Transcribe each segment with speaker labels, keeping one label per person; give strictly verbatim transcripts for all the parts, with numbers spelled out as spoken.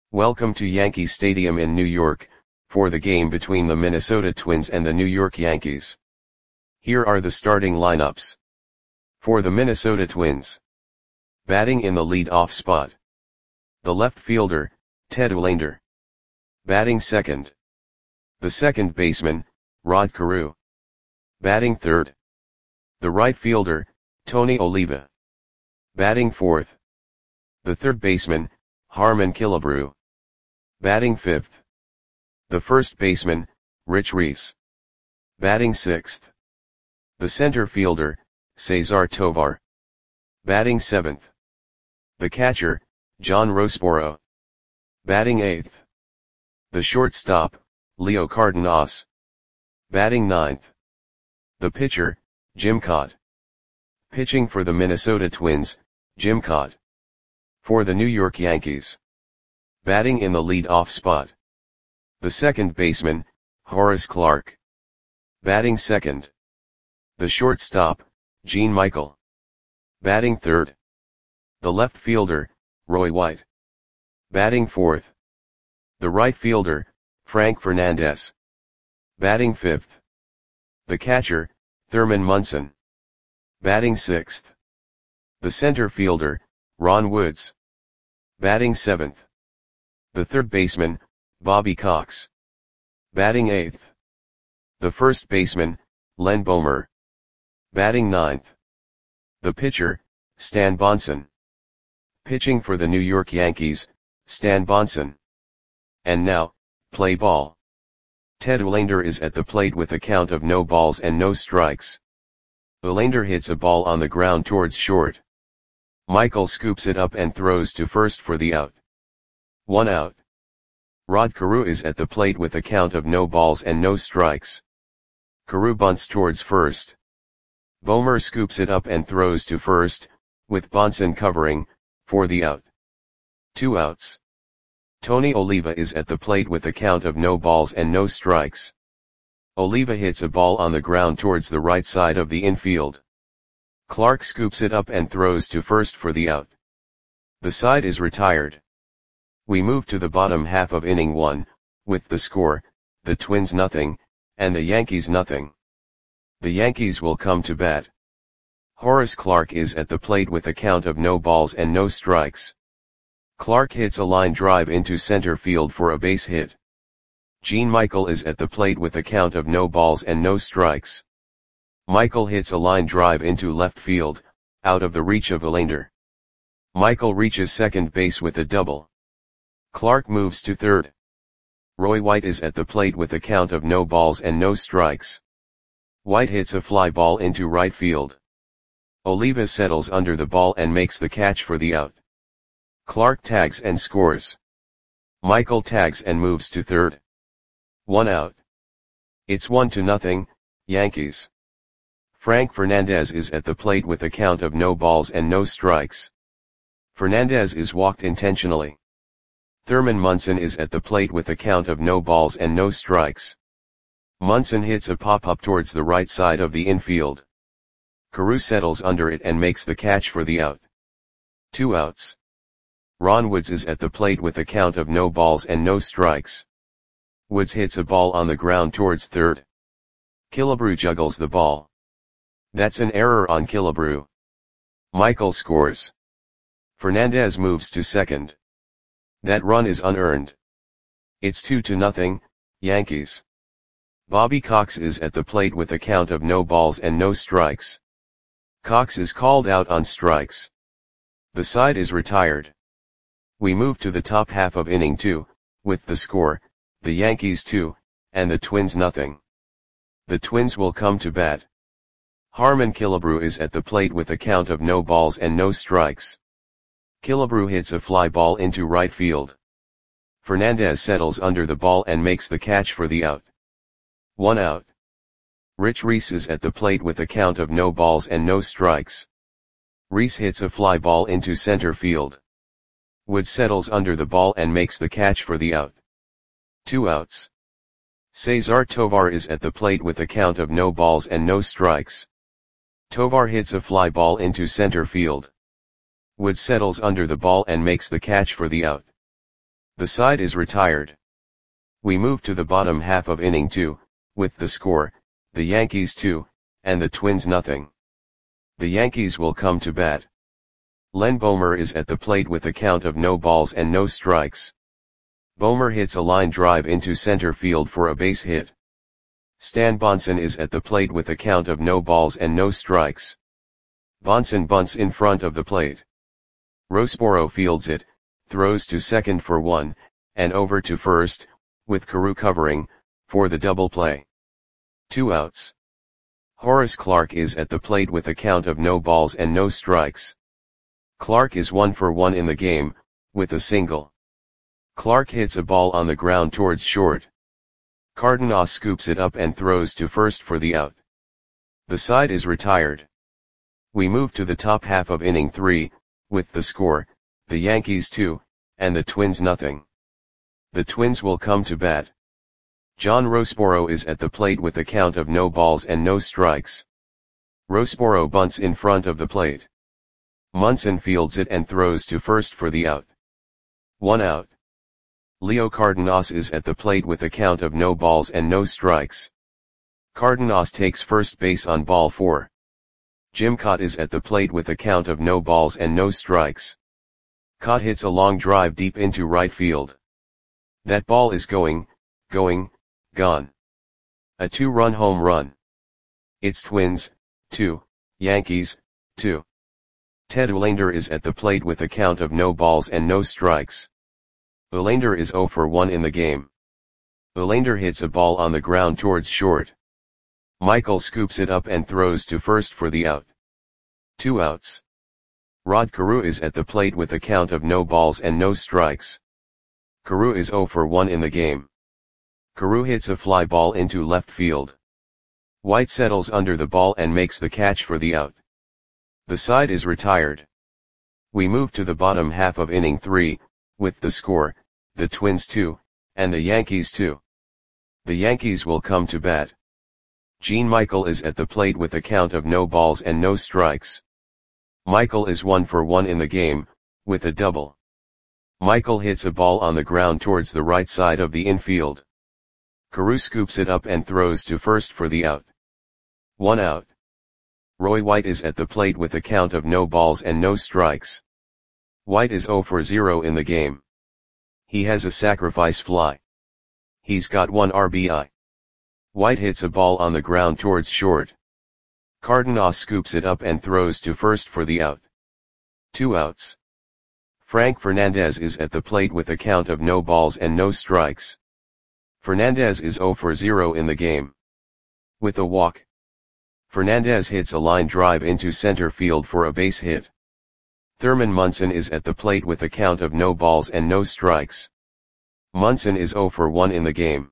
Speaker 1: Welcome to Yankee Stadium in New York, for the game between the Minnesota Twins and the New York Yankees. Here are the starting lineups. For the Minnesota Twins. Batting in the lead-off spot. The left fielder, Ted Uhlaender. Batting second. The second baseman, Rod Carew. Batting third. The right fielder, Tony Oliva. Batting fourth. The third baseman, Harmon Killebrew. Batting fifth. The first baseman, Rich Reese. Batting sixth. The center fielder, Cesar Tovar. Batting seventh. The catcher, John Roseboro. Batting eighth. The shortstop, Leo Cardenas. Batting ninth. The pitcher, Jim Kaat. Pitching for the Minnesota Twins, Jim Kaat. For the New York Yankees. Batting in the lead-off spot. The second baseman, Horace Clarke. Batting second. The shortstop, Gene Michael. Batting third. The left fielder, Roy White. Batting fourth. The right fielder, Frank Fernandez. Batting fifth. The catcher, Thurman Munson. Batting sixth. The center fielder, Ron Woods. Batting seventh. The third baseman, Bobby Cox. Batting eighth. The first baseman, Len Boemer. Batting ninth. The pitcher, Stan Bonson. Pitching for the New York Yankees, Stan Bonson. And now, play ball. Ted Uhlaender is at the plate with a count of no balls and no strikes. Uhlaender hits a ball on the ground towards short. Michael scoops it up and throws to first for the out. One out. Rod Carew is at the plate with a count of no balls and no strikes. Carew bunts towards first. Boemer scoops it up and throws to first, with Bonson covering, for the out. Two outs. Tony Oliva is at the plate with a count of no balls and no strikes. Oliva hits a ball on the ground towards the right side of the infield. Clarke scoops it up and throws to first for the out. The side is retired. We move to the bottom half of inning one, with the score, the Twins nothing, and the Yankees nothing. The Yankees will come to bat. Horace Clarke is at the plate with a count of no balls and no strikes. Clarke hits a line drive into center field for a base hit. Gene Michael is at the plate with a count of no balls and no strikes. Michael hits a line drive into left field, out of the reach of Uhlaender. Michael reaches second base with a double. Clarke moves to third. Roy White is at the plate with a count of no balls and no strikes. White hits a fly ball into right field. Oliva settles under the ball and makes the catch for the out. Clarke tags and scores. Michael tags and moves to third. One out. It's one to nothing, Yankees. Frank Fernandez is at the plate with a count of no balls and no strikes. Fernandez is walked intentionally. Thurman Munson is at the plate with a count of no balls and no strikes. Munson hits a pop-up towards the right side of the infield. Carew settles under it and makes the catch for the out. Two outs. Ron Woods is at the plate with a count of no balls and no strikes. Woods hits a ball on the ground towards third. Killebrew juggles the ball. That's an error on Killebrew. Michael scores. Fernandez moves to second. That run is unearned. It's two to nothing, Yankees. Bobby Cox is at the plate with a count of no balls and no strikes. Cox is called out on strikes. The side is retired. We move to the top half of inning two, with the score, the Yankees two, and the Twins nothing. The Twins will come to bat. Harmon Killebrew is at the plate with a count of no balls and no strikes. Killebrew hits a fly ball into right field. Fernandez settles under the ball and makes the catch for the out. One out. Rich Reese is at the plate with a count of no balls and no strikes. Reese hits a fly ball into center field. Wood settles under the ball and makes the catch for the out. Two outs. Cesar Tovar is at the plate with a count of no balls and no strikes. Tovar hits a fly ball into center field. Wood settles under the ball and makes the catch for the out. The side is retired. We move to the bottom half of inning two, with the score, the Yankees two, and the Twins nothing. The Yankees will come to bat. Len Bomer is at the plate with a count of no balls and no strikes. Bomer hits a line drive into center field for a base hit. Stan Bonson is at the plate with a count of no balls and no strikes. Bonson bunts in front of the plate. Roseboro fields it, throws to second for one, and over to first, with Carew covering, for the double play. Two outs. Horace Clarke is at the plate with a count of no balls and no strikes. Clarke is one for one in the game, with a single. Clarke hits a ball on the ground towards short. Cardenas scoops it up and throws to first for the out. The side is retired. We move to the top half of inning three, with the score, the Yankees two, and the Twins nothing. The Twins will come to bat. John Roseboro is at the plate with a count of no balls and no strikes. Roseboro bunts in front of the plate. Munson fields it and throws to first for the out. One out. Leo Cardenas is at the plate with a count of no balls and no strikes. Cardenas takes first base on ball four. Jim Kaat is at the plate with a count of no balls and no strikes. Kaat hits a long drive deep into right field. That ball is going, going, gone. A two-run home run. It's Twins, two, Yankees, two. Ted Uhlaender is at the plate with a count of no balls and no strikes. Uhlaender is zero for one in the game. Uhlaender hits a ball on the ground towards short. Michael scoops it up and throws to first for the out. Two outs. Rod Carew is at the plate with a count of no balls and no strikes. Carew is zero for one in the game. Carew hits a fly ball into left field. White settles under the ball and makes the catch for the out. The side is retired. We move to the bottom half of inning three, with the score, the Twins two, and the Yankees two. The Yankees will come to bat. Gene Michael is at the plate with a count of no balls and no strikes. Michael is one for one in the game, with a double. Michael hits a ball on the ground towards the right side of the infield. Carew scoops it up and throws to first for the out. One out. Roy White is at the plate with a count of no balls and no strikes. White is zero for zero in the game. He has a sacrifice fly. He's got one R B I. White hits a ball on the ground towards short. Cardenas scoops it up and throws to first for the out. Two outs. Frank Fernandez is at the plate with a count of no balls and no strikes. Fernandez is zero for zero in the game. With a walk. Fernandez hits a line drive into center field for a base hit. Thurman Munson is at the plate with a count of no balls and no strikes. Munson is zero for one in the game.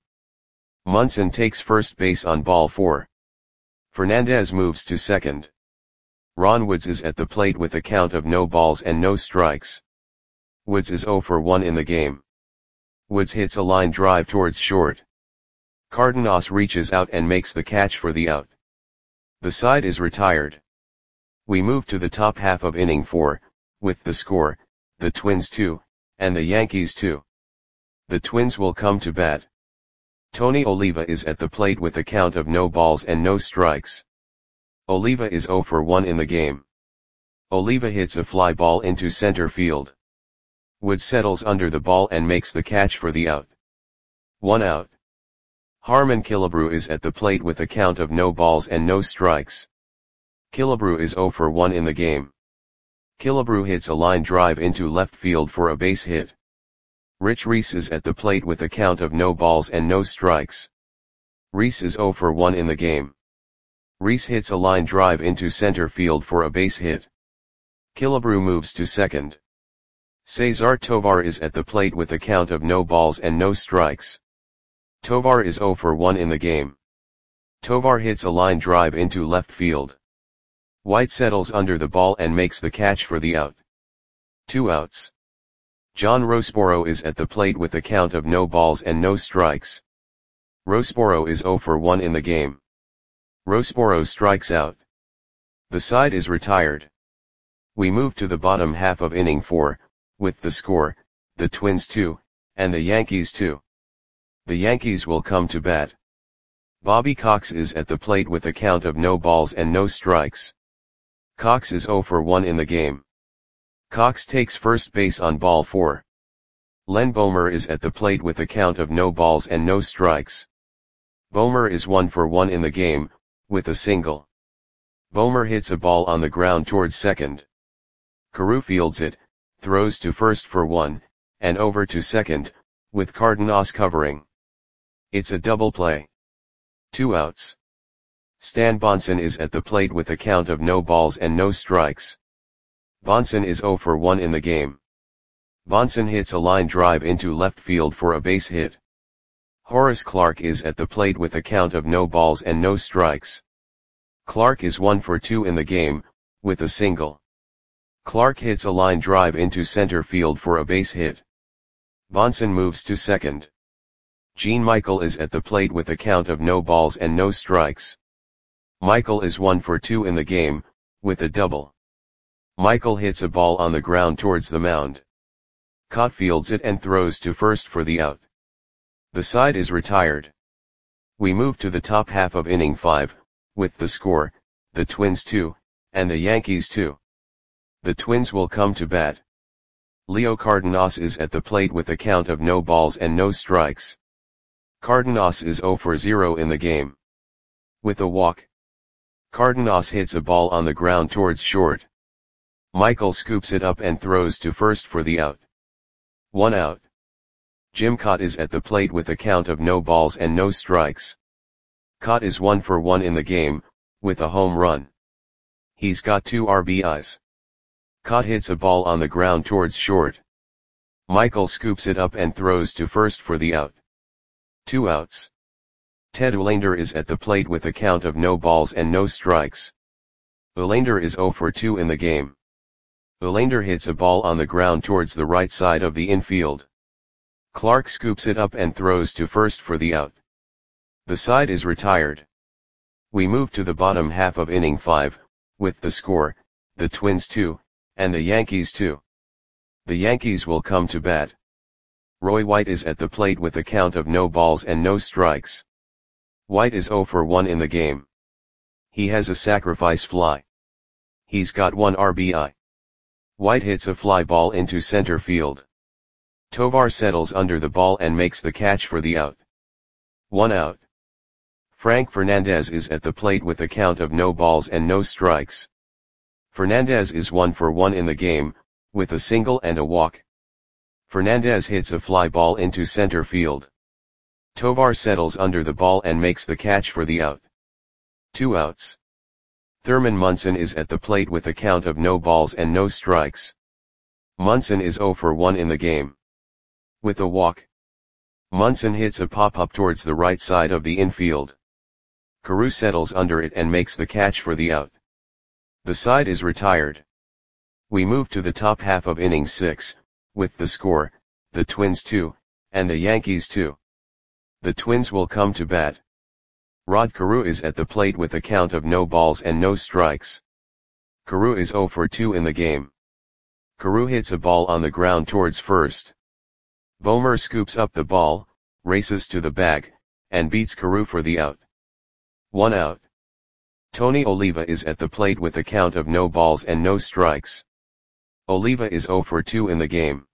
Speaker 1: Munson takes first base on ball four. Fernandez moves to second. Ron Woods is at the plate with a count of no balls and no strikes. Woods is zero for one in the game. Woods hits a line drive towards short. Cardenas reaches out and makes the catch for the out. The side is retired. We move to the top half of inning four, with the score, the Twins two, and the Yankees two. The Twins will come to bat. Tony Oliva is at the plate with a count of no balls and no strikes. Oliva is zero for one in the game. Oliva hits a fly ball into center field. Woods settles under the ball and makes the catch for the out. One out. Harmon Killebrew is at the plate with a count of no balls and no strikes. Killebrew is zero for one in the game. Killebrew hits a line drive into left field for a base hit. Rich Reese is at the plate with a count of no balls and no strikes. Reese is zero for one in the game. Reese hits a line drive into center field for a base hit. Killebrew moves to second. Cesar Tovar is at the plate with a count of no balls and no strikes. Tovar is zero for one in the game. Tovar hits a line drive into left field. White settles under the ball and makes the catch for the out. Two outs. John Roseboro is at the plate with a count of no balls and no strikes. Roseboro is zero for one in the game. Roseboro strikes out. The side is retired. We move to the bottom half of inning four, with the score, the Twins two, and the Yankees two. The Yankees will come to bat. Bobby Cox is at the plate with a count of no balls and no strikes. Cox is zero for one in the game. Cox takes first base on ball four. Len Bomer is at the plate with a count of no balls and no strikes. Bomer is one for one in the game, with a single. Bomer hits a ball on the ground towards second. Carew fields it, throws to first for one, and over to second, with Cardenas covering. It's a double play. Two outs. Stan Bonson is at the plate with a count of no balls and no strikes. Bonson is zero for one in the game. Bonson hits a line drive into left field for a base hit. Horace Clarke is at the plate with a count of no balls and no strikes. Clarke is one for two in the game, with a single. Clarke hits a line drive into center field for a base hit. Bonson moves to second. Gene Michael is at the plate with a count of no balls and no strikes. Michael is one for two in the game, with a double. Michael hits a ball on the ground towards the mound. Cott fields it and throws to first for the out. The side is retired. We move to the top half of inning five, with the score, the Twins two, and the Yankees two. The Twins will come to bat. Leo Cardenas is at the plate with a count of no balls and no strikes. Cardenas is zero for zero in the game. With a walk. Cardenas hits a ball on the ground towards short. Michael scoops it up and throws to first for the out. One out. Jim Cott is at the plate with a count of no balls and no strikes. Cott is one for one in the game, with a home run. He's got two R B Is. Cott hits a ball on the ground towards short. Michael scoops it up and throws to first for the out. Two outs. Ted Uhlaender is at the plate with a count of no balls and no strikes. Uhlaender is zero for two in the game. Uhlaender hits a ball on the ground towards the right side of the infield. Clarke scoops it up and throws to first for the out. The side is retired. We move to the bottom half of inning five, with the score, the Twins two, and the Yankees two. The Yankees will come to bat. Roy White is at the plate with a count of no balls and no strikes. White is zero for one in the game. He has a sacrifice fly. He's got one R B I. White hits a fly ball into center field. Tovar settles under the ball and makes the catch for the out. One out. Frank Fernandez is at the plate with a count of no balls and no strikes. Fernandez is one for one in the game, with a single and a walk. Fernandez hits a fly ball into center field. Tovar settles under the ball and makes the catch for the out. Two outs. Thurman Munson is at the plate with a count of no balls and no strikes. Munson is zero for one in the game. With a walk. Munson hits a pop-up towards the right side of the infield. Carew settles under it and makes the catch for the out. The side is retired. We move to the top half of inning six, with the score, the Twins two, and the Yankees two. The Twins will come to bat. Rod Carew is at the plate with a count of no balls and no strikes. Carew is zero for two in the game. Carew hits a ball on the ground towards first. Bomer scoops up the ball, races to the bag, and beats Carew for the out. One out. Tony Oliva is at the plate with a count of no balls and no strikes. Oliva is zero for two in the game.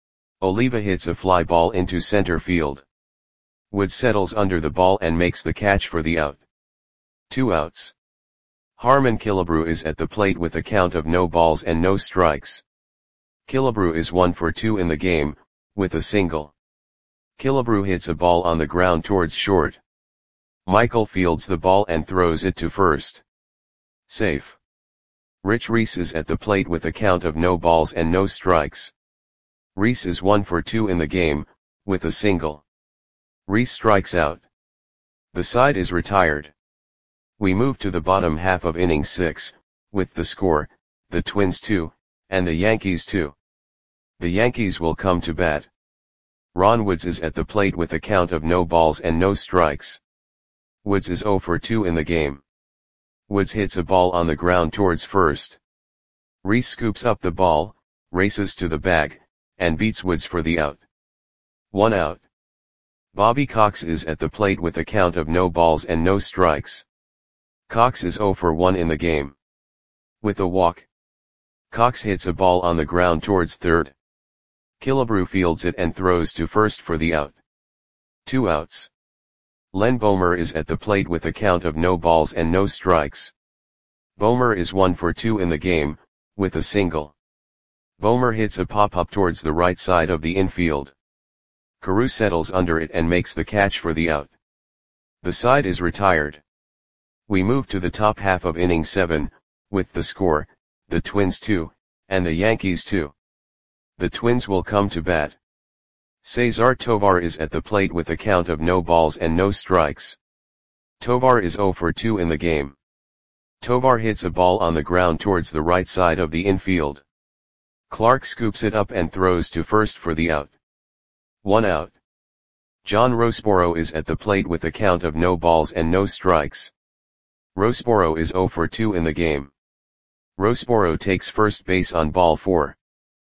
Speaker 1: Oliva hits a fly ball into center field. Wood settles under the ball and makes the catch for the out. Two outs. Harmon Killebrew is at the plate with a count of no balls and no strikes. Killebrew is one for two in the game, with a single. Killebrew hits a ball on the ground towards short. Michael fields the ball and throws it to first. Safe. Rich Reese is at the plate with a count of no balls and no strikes. Reese is one for two in the game, with a single. Reese strikes out. The side is retired. We move to the bottom half of inning six, with the score, the Twins two, and the Yankees two. The Yankees will come to bat. Ron Woods is at the plate with a count of no balls and no strikes. Woods is zero for two in the game. Woods hits a ball on the ground towards first. Reese scoops up the ball, races to the bag, and beats Woods for the out. One out. Bobby Cox is at the plate with a count of no balls and no strikes. Cox is oh for one in the game. With a walk, Cox hits a ball on the ground towards third. Killebrew fields it and throws to first for the out. Two outs. Len Bomer is at the plate with a count of no balls and no strikes. Bomer is one for two in the game, with a single. Bomer hits a pop-up towards the right side of the infield. Carew settles under it and makes the catch for the out. The side is retired. We move to the top half of inning seven, with the score, the Twins two, and the Yankees two. The Twins will come to bat. Cesar Tovar is at the plate with a count of no balls and no strikes. Tovar is oh for two in the game. Tovar hits a ball on the ground towards the right side of the infield. Clark scoops it up and throws to first for the out. One out. John Roseboro is at the plate with a count of no balls and no strikes. Roseboro is oh for two in the game. Roseboro takes first base on ball four.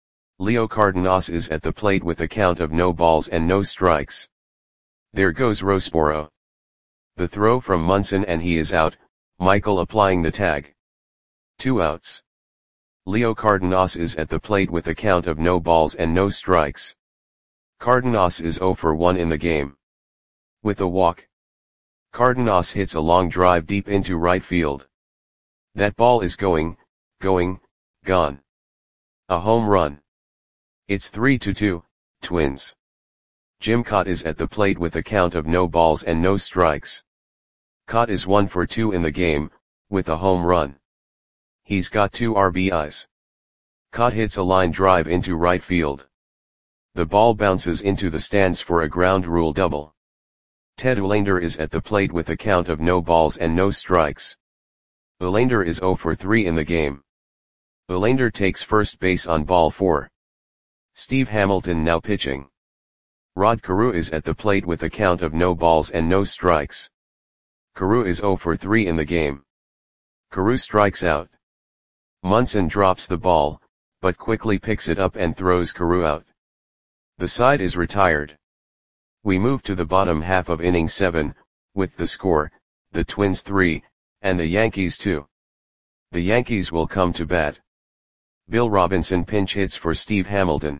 Speaker 1: Leo Cardenas is at the plate with a count of no balls and no strikes. There goes Roseboro. The throw from Munson and he is out, Michael applying the tag. Two outs. Leo Cardenas is at the plate with a count of no balls and no strikes. Cardenas is oh for one in the game. With a walk, Cardenas hits a long drive deep into right field. That ball is going, going, gone. A home run. It's three to two, Twins. Jim Kaat is at the plate with a count of no balls and no strikes. Kaat is one for two in the game, with a home run. He's got two R B Is. Kaat hits a line drive into right field. The ball bounces into the stands for a ground rule double. Ted Uhlaender is at the plate with a count of no balls and no strikes. Uhlaender is oh for three in the game. Uhlaender takes first base on ball four. Steve Hamilton now pitching. Rod Carew is at the plate with a count of no balls and no strikes. Carew is oh for three in the game. Carew strikes out. Munson drops the ball, but quickly picks it up and throws Carew out. The side is retired. We move to the bottom half of inning seven, with the score, the Twins three, and the Yankees two. The Yankees will come to bat. Bill Robinson pinch hits for Steve Hamilton.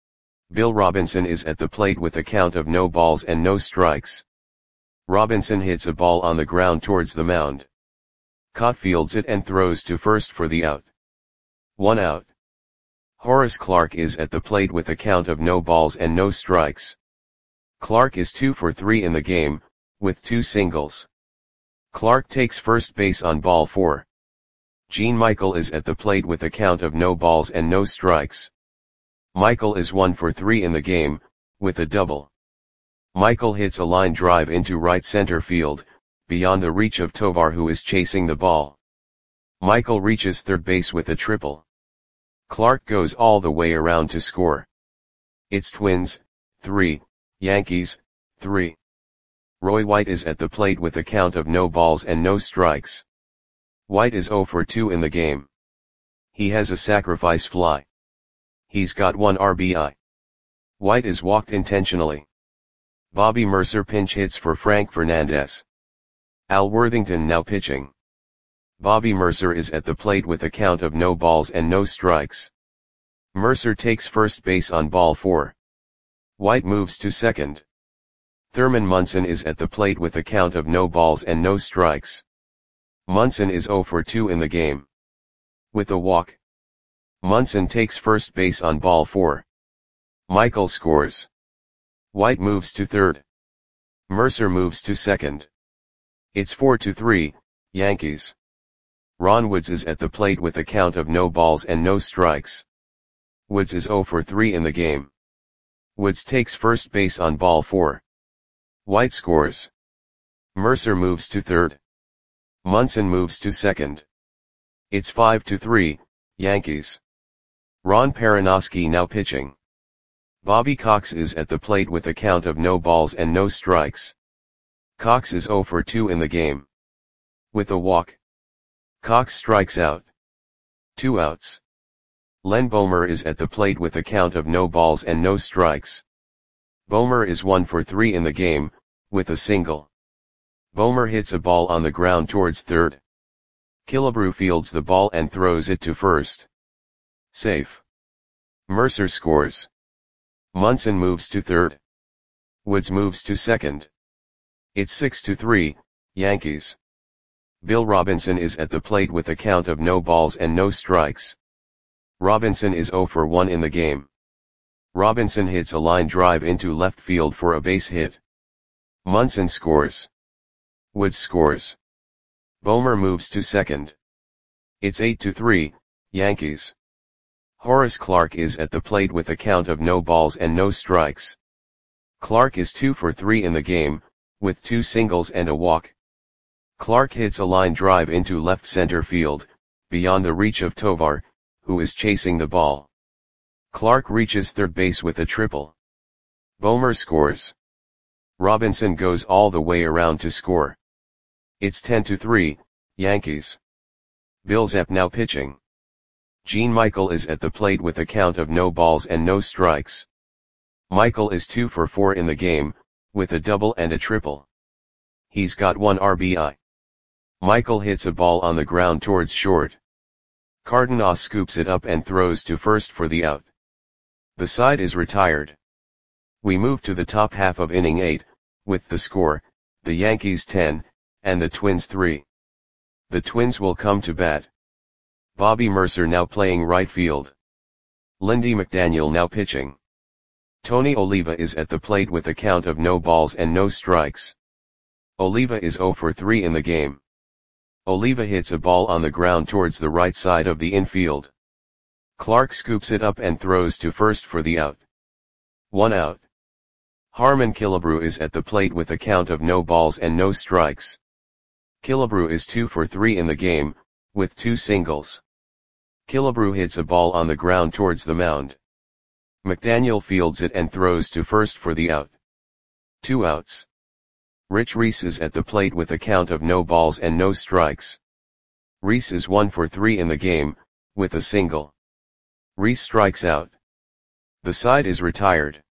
Speaker 1: Bill Robinson is at the plate with a count of no balls and no strikes. Robinson hits a ball on the ground towards the mound. Kaat fields it and throws to first for the out. One out. Horace Clarke is at the plate with a count of no balls and no strikes. Clarke is two for three in the game, with two singles. Clarke takes first base on ball four. Gene Michael is at the plate with a count of no balls and no strikes. Michael is one for three in the game, with a double. Michael hits a line drive into right center field, beyond the reach of Tovar who is chasing the ball. Michael reaches third base with a triple. Clarke goes all the way around to score. It's Twins, three, Yankees, three. Roy White is at the plate with a count of no balls and no strikes. White is oh for two in the game. He has a sacrifice fly. He's got one R B I. White is walked intentionally. Bobby Mercer pinch hits for Frank Fernandez. Al Worthington now pitching. Bobby Mercer is at the plate with a count of no balls and no strikes. Mercer takes first base on ball four. White moves to second. Thurman Munson is at the plate with a count of no balls and no strikes. Munson is oh for two in the game. With a walk, Munson takes first base on ball four. Michael scores. White moves to third. Mercer moves to second. It's four to three, Yankees. Ron Woods is at the plate with a count of no balls and no strikes. Woods is oh for three in the game. Woods takes first base on ball four. White scores. Mercer moves to third. Munson moves to second. It's five to three, Yankees. Ron Perranoski now pitching. Bobby Cox is at the plate with a count of no balls and no strikes. Cox is oh for two in the game. With a walk, Cox strikes out. Two outs. Len Bomer is at the plate with a count of no balls and no strikes. Bomer is one for three in the game, with a single. Bomer hits a ball on the ground towards third. Killebrew fields the ball and throws it to first. Safe. Mercer scores. Munson moves to third. Woods moves to second. It's six to three, Yankees. Bill Robinson is at the plate with a count of no balls and no strikes. Robinson is zero for one in the game. Robinson hits a line drive into left field for a base hit. Munson scores. Woods scores. Bomer moves to second. It's eight to three, Yankees. Horace Clarke is at the plate with a count of no balls and no strikes. Clarke is two for three in the game, with two singles and a walk. Clarke hits a line drive into left center field, beyond the reach of Tovar, who is chasing the ball. Clarke reaches third base with a triple. Bomer scores. Robinson goes all the way around to score. It's ten to three, Yankees. Bill Zep now pitching. Gene Michael is at the plate with a count of no balls and no strikes. Michael is two for four in the game, with a double and a triple. He's got one R B I. Michael hits a ball on the ground towards short. Cardenas scoops it up and throws to first for the out. The side is retired. We move to the top half of inning eight, with the score, the Yankees ten, and the Twins three. The Twins will come to bat. Bobby Mercer now playing right field. Lindy McDaniel now pitching. Tony Oliva is at the plate with a count of no balls and no strikes. Oliva is zero for three in the game. Oliva hits a ball on the ground towards the right side of the infield. Clarke scoops it up and throws to first for the out. One out. Harmon Killebrew is at the plate with a count of no balls and no strikes. Killebrew is two for three in the game, with two singles. Killebrew hits a ball on the ground towards the mound. McDaniel fields it and throws to first for the out. Two outs. Rich Reese is at the plate with a count of no balls and no strikes. Reese is one for three in the game, with a single. Reese strikes out. The side is retired.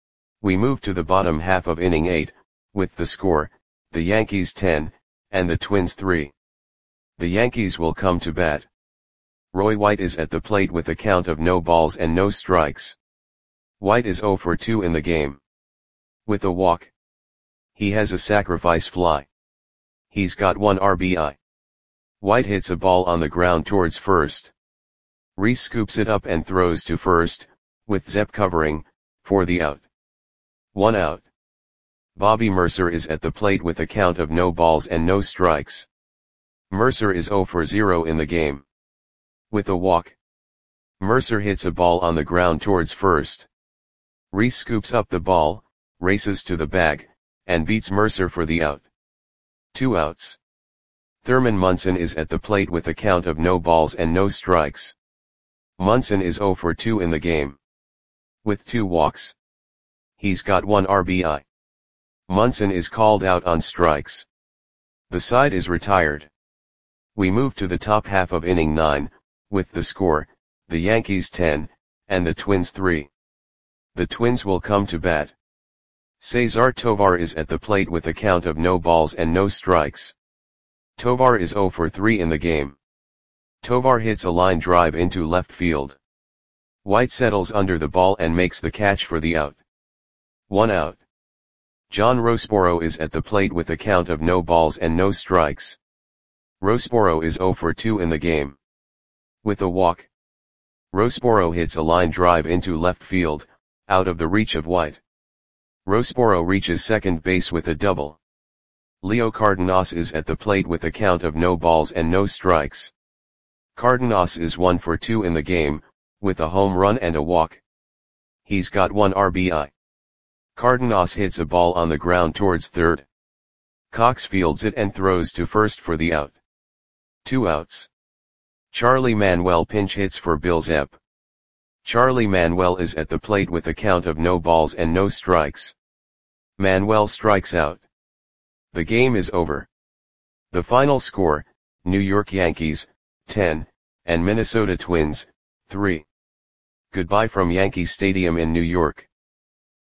Speaker 1: We move to the bottom half of inning eight, with the score, the Yankees ten, and the Twins three. The Yankees will come to bat. Roy White is at the plate with a count of no balls and no strikes. White is zero for two in the game. With a walk. He has a sacrifice fly. He's got one R B I. White hits a ball on the ground towards first. Reese scoops it up and throws to first, with Zep covering, for the out. One out. Bobby Mercer is at the plate with a count of no balls and no strikes. Mercer is zero for zero in the game. With a walk. Mercer hits a ball on the ground towards first. Reese scoops up the ball, races to the bag, and beats Mercer for the out. Two outs. Thurman Munson is at the plate with a count of no balls and no strikes. Munson is zero for two in the game. With two walks. He's got one R B I. Munson is called out on strikes. The side is retired. We move to the top half of inning nine, with the score, the Yankees ten, and the Twins three. The Twins will come to bat. Cesar Tovar is at the plate with a count of no balls and no strikes. Tovar is zero for three in the game. Tovar hits a line drive into left field. White settles under the ball and makes the catch for the out. One out. John Rosboro is at the plate with a count of no balls and no strikes. Rosboro is zero for two in the game. With a walk. Rosboro hits a line drive into left field, out of the reach of White. Rosboro reaches second base with a double. Leo Cardenas is at the plate with a count of no balls and no strikes. Cardenas is one for two in the game, with a home run and a walk. He's got one R B I. Cardenas hits a ball on the ground towards third. Cox fields it and throws to first for the out. Two outs. Charlie Manuel pinch hits for Bill Zep. Charlie Manuel is at the plate with a count of no balls and no strikes. Manuel strikes out. The game is over. The final score, New York Yankees, ten, and Minnesota Twins, three. Goodbye from Yankee Stadium in New York.